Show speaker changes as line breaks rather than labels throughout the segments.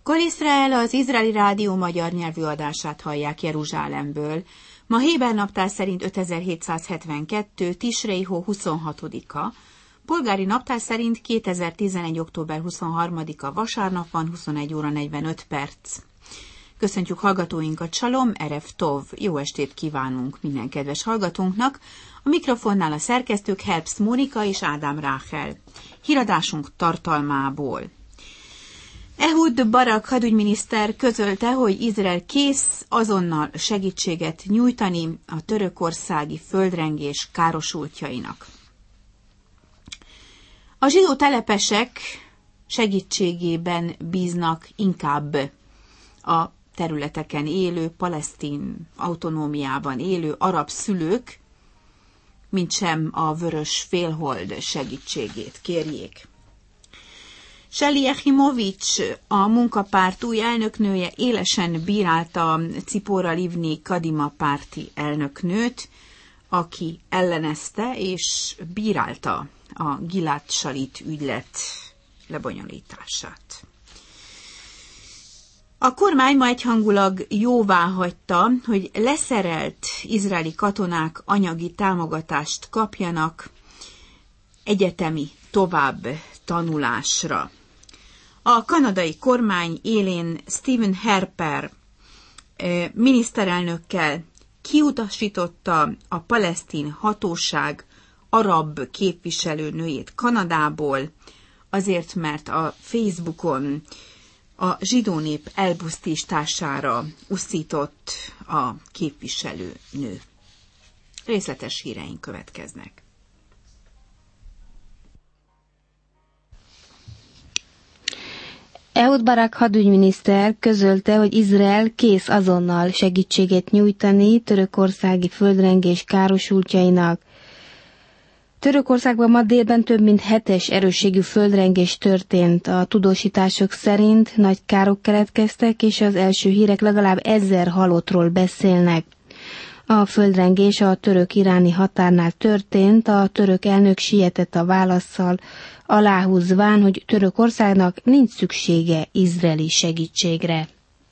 Kol Iszrael, az izraeli rádió magyar nyelvű adását hallják Jeruzsálemből. Ma héber naptár szerint 5772. Tisrei hó 26-a, polgári naptár szerint 2011. október 23-a vasárnap van, 21 óra 45 perc. Köszöntjük hallgatóinkat, Salom, Erev Tov, jó estét kívánunk minden kedves hallgatónknak. A mikrofonnál a szerkesztők Herbst Mónika és Ádám Ráhel. Híradásunk tartalmából. Ehud Barak hadügyminiszter közölte, hogy Izrael kész azonnal segítséget nyújtani a törökországi földrengés károsultjainak. A zsidó telepesek segítségében bíznak inkább a területeken élő, palesztin autonómiában élő arab szülők, mint sem a vörös félhold segítségét kérjék. Shelly Yachimovics, a munkapárt új elnöknője élesen bírálta Cipora Livni Kadima párti elnöknőt, aki ellenezte és bírálta a Gilad Shalit ügylet lebonyolítását. A kormány ma egyhangulag jóváhagyta, hogy leszerelt izraeli katonák anyagi támogatást kapjanak egyetemi tovább tanulásra. A kanadai kormány élén Stephen Harper miniszterelnökkel kiutasította a palesztin hatóság arab képviselőnőjét Kanadából, azért mert a Facebookon a zsidó nép elpusztítására uszított a képviselőnő. Részletes híreink következnek.
Ehud Barak hadügyminiszter közölte, hogy Izrael kész azonnal segítséget nyújtani törökországi földrengés károsultjainak. Törökországban ma délben több mint 7-es erősségű földrengés történt. A tudósítások szerint nagy károk keletkeztek, és az első hírek legalább 1000 halottról beszélnek. A földrengés a török-iráni határnál történt, a török elnök sietett a válasszal, aláhúzván, hogy Törökországnak nincs szüksége izraeli segítségre.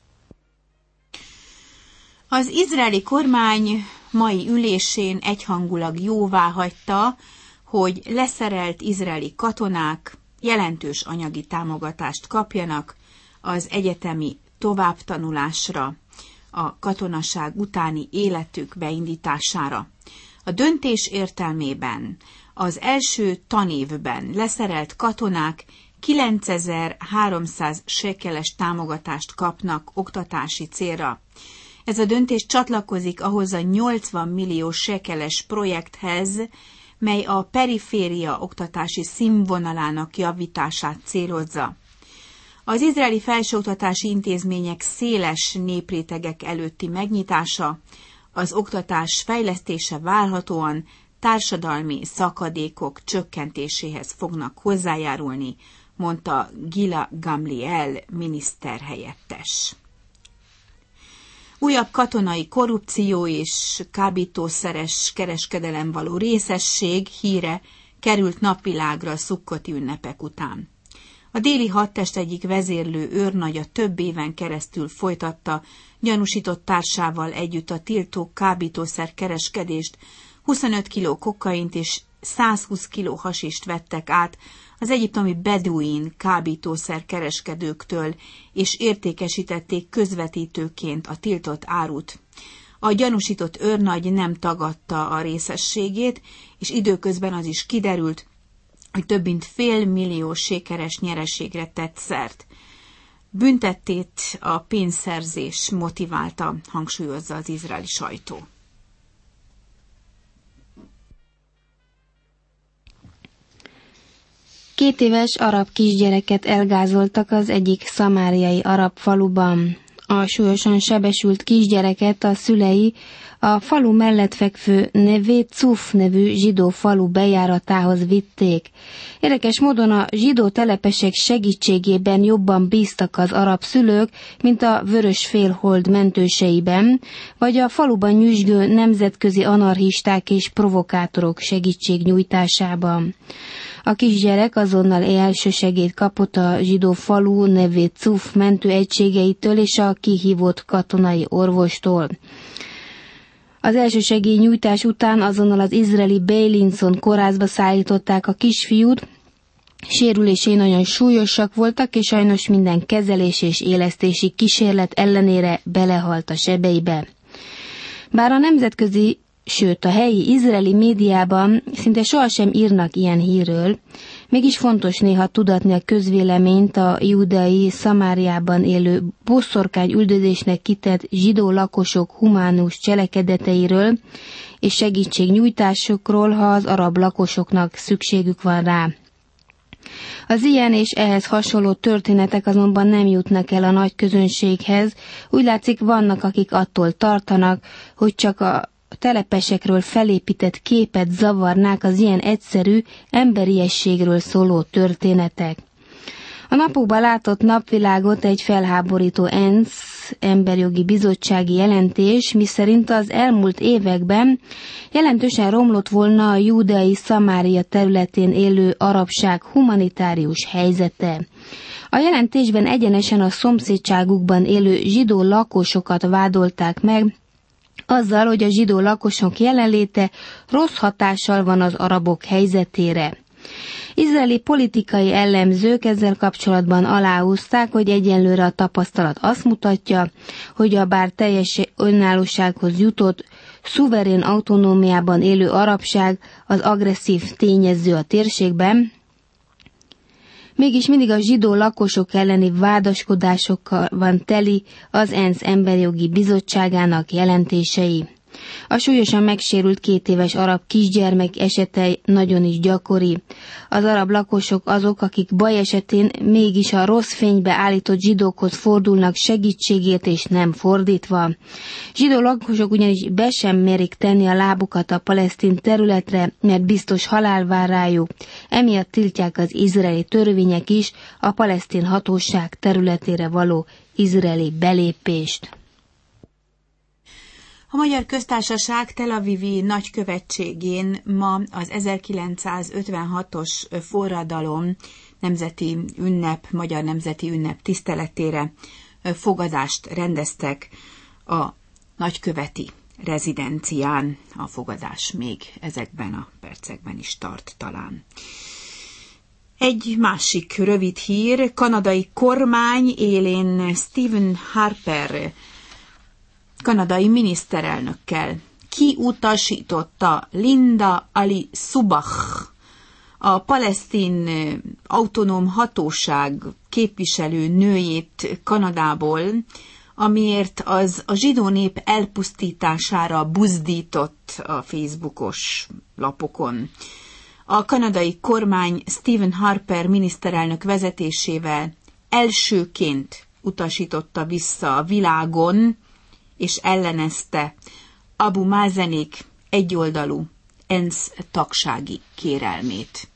Az izraeli kormány mai ülésén egyhangulag jóváhagyta, hogy leszerelt izraeli katonák jelentős anyagi támogatást kapjanak az egyetemi továbbtanulásra, a katonaság utáni életük beindítására. A döntés értelmében az első tanévben leszerelt katonák 9300 sekeles támogatást kapnak oktatási célra. Ez a döntés csatlakozik ahhoz a 80 millió sekeles projekthez, mely a periféria oktatási színvonalának javítását célozza. Az izraeli felsőoktatási intézmények széles néprétegek előtti megnyitása, az oktatás fejlesztése várhatóan társadalmi szakadékok csökkentéséhez fognak hozzájárulni, mondta Gila Gamliel miniszterhelyettes. Újabb katonai korrupció és kábítószeres kereskedelem való részesség híre került napvilágra a szukkoti ünnepek után. A déli hadtest egyik vezérlő őrnagya több éven keresztül folytatta gyanúsított társával együtt a tiltó kábítószer kereskedést, 25 kiló kokaint és 120 kiló hasist vettek át az egyiptomi beduin kábítószer kereskedőktől, és értékesítették közvetítőként a tiltott árut. A gyanúsított őrnagy nem tagadta a részességét, és időközben az is kiderült, hogy több mint 500 000 sékeres nyereségre tett szert. Büntettét a pénzszerzés motiválta, hangsúlyozza az izraeli sajtó.
Két éves arab kisgyereket elgázoltak az egyik szamáriai arab faluban. A súlyosan sebesült kisgyereket a szülei a falu mellett fekvő Neve Cuf nevű zsidó falu bejáratához vitték. Érdekes módon a zsidó telepesek segítségében jobban bíztak az arab szülők, mint a vörös félhold mentőseiben, vagy a faluban nyüzsgő nemzetközi anarchisták és provokátorok segítségnyújtásában. A kisgyerek azonnal elsősegélyt kapott a zsidó falu nevét Cuf mentőegységeitől és a kihívott katonai orvostól. Az elsősegély nyújtás után azonnal az izraeli Beilinson kórházba szállították a kisfiút. Sérülései nagyon súlyosak voltak, és sajnos minden kezelés és élesztési kísérlet ellenére belehalt a sebeibe. Bár a nemzetközi, sőt a helyi izraeli médiában szinte sohasem írnak ilyen hírről, mégis fontos néha tudatni a közvéleményt a júdeai Szamáriában élő boszorkány üldözésnek kitett zsidó lakosok humánus cselekedeteiről és segítségnyújtásokról, ha az arab lakosoknak szükségük van rá. Az ilyen és ehhez hasonló történetek azonban nem jutnak el a nagy közönséghez, úgy látszik vannak, akik attól tartanak, hogy csak a telepesekről felépített képet zavarnák az ilyen egyszerű, emberiességről szóló történetek. A napokban látott napvilágot egy felháborító ENSZ emberjogi bizottsági jelentés, miszerint az elmúlt években jelentősen romlott volna a júdeai Szamária területén élő arabság humanitárius helyzete. A jelentésben egyenesen a szomszédságukban élő zsidó lakosokat vádolták meg, azzal, hogy a zsidó lakosok jelenléte rossz hatással van az arabok helyzetére. Izraeli politikai elemzők ezzel kapcsolatban aláhúzták, hogy egyenlőre a tapasztalat azt mutatja, hogy a bár teljes önállósághoz jutott, szuverén autonómiában élő arabság az agresszív tényező a térségben, mégis mindig a zsidó lakosok elleni vádaskodásokkal van teli az ENSZ emberjogi bizottságának jelentései. A súlyosan megsérült 2 éves arab kisgyermek esete nagyon is gyakori. Az arab lakosok azok, akik baj esetén mégis a rossz fénybe állított zsidókhoz fordulnak segítségért és nem fordítva. Zsidó lakosok ugyanis be sem merik tenni a lábukat a palesztin területre, mert biztos halál vár rájuk. Emiatt tiltják az izraeli törvények is a palesztin hatóság területére való izraeli belépést.
A Magyar Köztársaság Tel Avivi nagykövetségén ma az 1956-os forradalom nemzeti ünnep, magyar nemzeti ünnep tiszteletére fogadást rendeztek a nagyköveti rezidencián. A fogadás még ezekben a percekben is tart talán. Egy másik rövid hír, kanadai kormány élén Stephen Harper kanadai miniszterelnökkel kiutasította Linda Ali Subach, a palesztin autonóm hatóság képviselő nőjét Kanadából, amiért az a zsidó nép elpusztítására buzdított a Facebookos lapokon. A kanadai kormány Stephen Harper miniszterelnök vezetésével elsőként utasította vissza a világon, és ellenezte Abu Mazenék egyoldalú ENSZ tagsági kérelmét.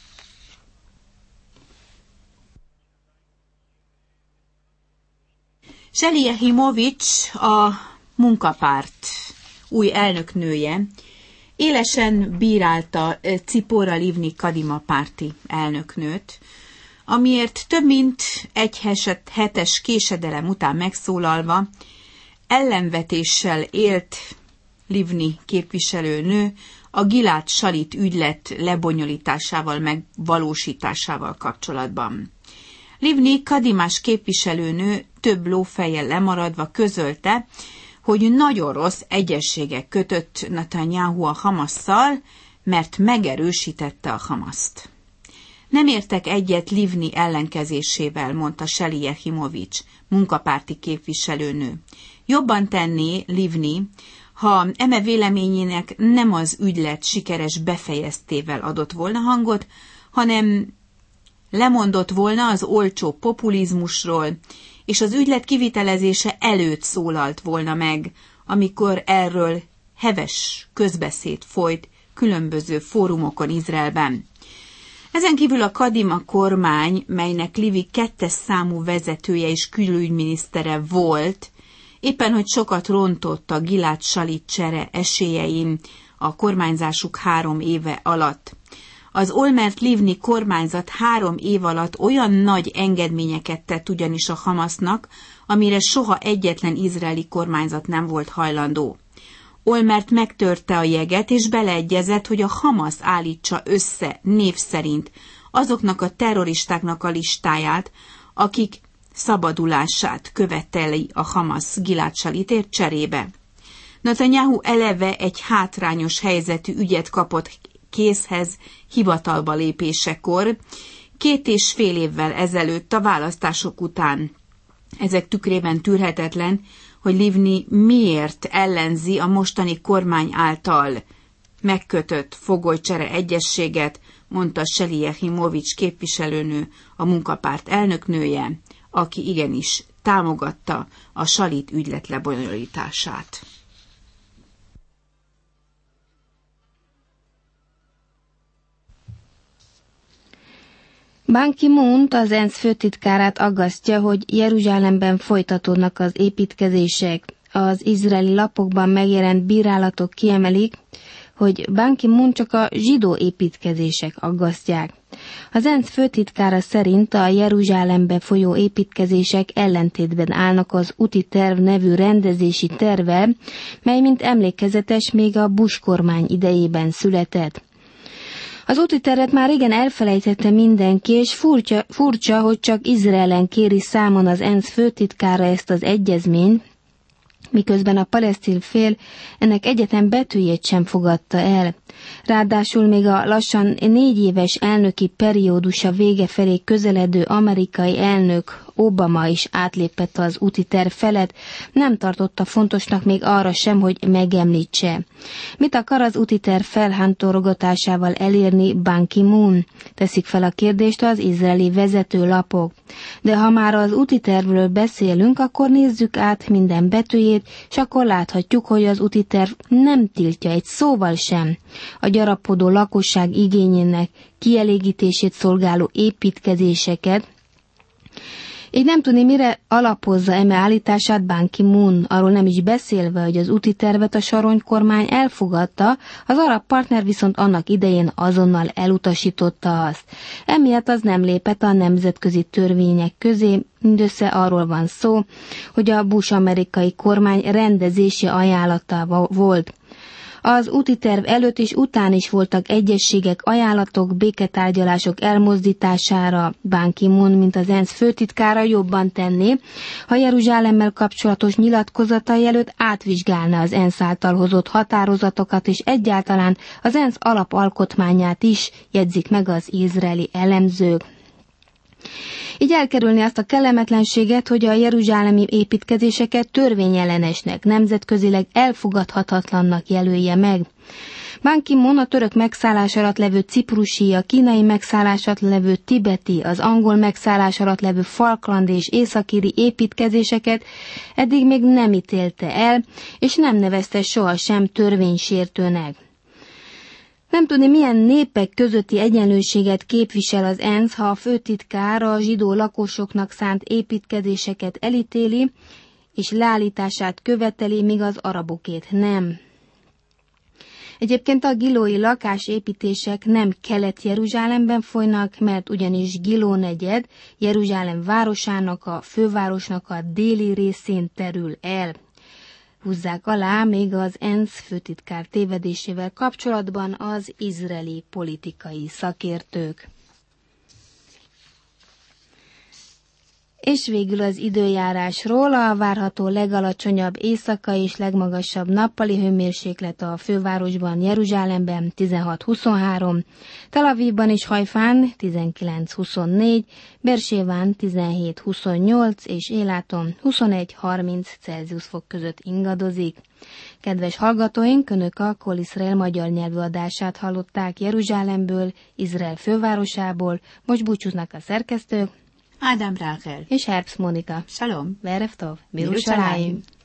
Shelley Jachimowicz, a munkapárt új elnöknője, élesen bírálta Tzipora Livni Kadima párti elnöknőt, amiért több mint egy hetes késedelem után megszólalva ellenvetéssel élt Livni képviselőnő a Gilad Shalit ügylet lebonyolításával, megvalósításával kapcsolatban. Livni kadimás képviselőnő több lófejjel lemaradva közölte, hogy nagyon rossz egyezségek kötött Netanyahu a Hamasszal, mert megerősítette a Hamaszt. Nem értek egyet Livni ellenkezésével, mondta Shelley Jachimowicz, munkapárti képviselőnő. Jobban tenné Livni, ha eme véleményének nem az ügylet sikeres befejeztével adott volna hangot, hanem lemondott volna az olcsó populizmusról, és az ügylet kivitelezése előtt szólalt volna meg, amikor erről heves közbeszéd folyt különböző fórumokon Izraelben. Ezen kívül a Kadima kormány, melynek Livi 2. számú vezetője és külügyminisztere volt, éppen hogy sokat rontott a Gilad Shalit csere esélyein a kormányzásuk 3 éve alatt. Az Olmert-Livni kormányzat 3 év alatt olyan nagy engedményeket tett ugyanis a Hamasznak, amire soha egyetlen izraeli kormányzat nem volt hajlandó. Olmert megtörte a jeget, és beleegyezett, hogy a Hamasz állítsa össze név szerint azoknak a terroristáknak a listáját, akik szabadulását követeli a Hamasz Gilad Shalitért cserébe. Netanyahu eleve egy hátrányos helyzetű ügyet kapott kézhez hivatalba lépésekor, 2,5 évvel ezelőtt a választások után. Ezek tükrében tűrhetetlen, hogy Livni miért ellenzi a mostani kormány által megkötött fogolycsere egyezséget, mondta Sheli Jehimovics képviselőnő, a munkapárt elnöknője, aki igenis támogatta a Shalit ügylet lebonyolítását.
Ban Ki-moon, az ENSZ főtitkárát aggasztja, hogy Jeruzsálemben folytatódnak az építkezések. Az izraeli lapokban megjelent bírálatok kiemelik, hogy Ban Ki-moon csak a zsidó építkezések aggasztják. Az ENSZ főtitkára szerint a Jeruzsálembe folyó építkezések ellentétben állnak az úti terv nevű rendezési tervvel, mely mint emlékezetes még a Bush kormány idejében született. Az úti tervet már régen elfelejtette mindenki, és furcsa, hogy csak Izraelen kéri számon az ENSZ főtitkára ezt az egyezményt, miközben a palesztin fél ennek egyetlen betűjét sem fogadta el. Ráadásul még a lassan 4 éves elnöki periódusa vége felé közeledő amerikai elnök Obama is átlépett az úti terv felett, nem tartotta fontosnak még arra sem, hogy megemlítse. Mit akar az úti terv felhántorogatásával elérni Ban Ki-moon? Teszik fel a kérdést az izraeli vezetőlapok. De ha már az úti tervről beszélünk, akkor nézzük át minden betűjét, és akkor láthatjuk, hogy az úti terv nem tiltja egy szóval sem a gyarapodó lakosság igényének kielégítését szolgáló építkezéseket. Így nem tudni, mire alapozza eme állítását Ban Ki-moon, arról nem is beszélve, hogy az úti tervet a Sharon kormány elfogadta, az arab partner viszont annak idején azonnal elutasította azt. Emiatt az nem lépett a nemzetközi törvények közé, mindössze arról van szó, hogy a Bush amerikai kormány rendezési ajánlata volt. Az úti terv előtt és után is voltak egyezségek, ajánlatok, béketárgyalások elmozdítására. Ban Ki-moon, mint az ENSZ főtitkára jobban tenné, ha Jeruzsálemmel kapcsolatos nyilatkozatai előtt átvizsgálna az ENSZ által hozott határozatokat, és egyáltalán az ENSZ alapalkotmányát is, jegyzik meg az izraeli elemzők. Így elkerülni azt a kellemetlenséget, hogy a jeruzsálemi építkezéseket törvényellenesnek, nemzetközileg elfogadhatatlannak jelölje meg. Ban Ki-moon a török megszállás alatt levő ciprusi, a kínai megszállás alatt levő tibeti, az angol megszállás alatt levő falklandi és északíri építkezéseket eddig még nem ítélte el, és nem nevezte sohasem törvénysértőnek. Nem tudni, milyen népek közötti egyenlőséget képvisel az ENSZ, ha a főtitkár a zsidó lakosoknak szánt építkezéseket elítéli, és leállítását követeli, míg az arabokét nem. Egyébként a gilói lakásépítések nem Kelet-Jeruzsálemben folynak, mert ugyanis Giló negyed Jeruzsálem városának, a fővárosnak a déli részén terül el. Húzzák alá még az ENSZ főtitkár tévedésével kapcsolatban az izraeli politikai szakértők. És végül az időjárásról: a várható legalacsonyabb éjszakai és legmagasabb nappali hőmérséklet a fővárosban, Jeruzsálemben 16-23, Tel Avivban és Hajfán 19-24, Beerséván 17-28 és Éláton 21-30 Celsius fok között ingadozik. Kedves hallgatóink, Önök a Kol Iszrael magyar nyelvű adását hallották Jeruzsálemből, Izrael fővárosából. Most búcsúznak a szerkesztők,
Ádám Ráhel
és Herbst Mónika.
Shalom.
Erev tov, Birushalayim.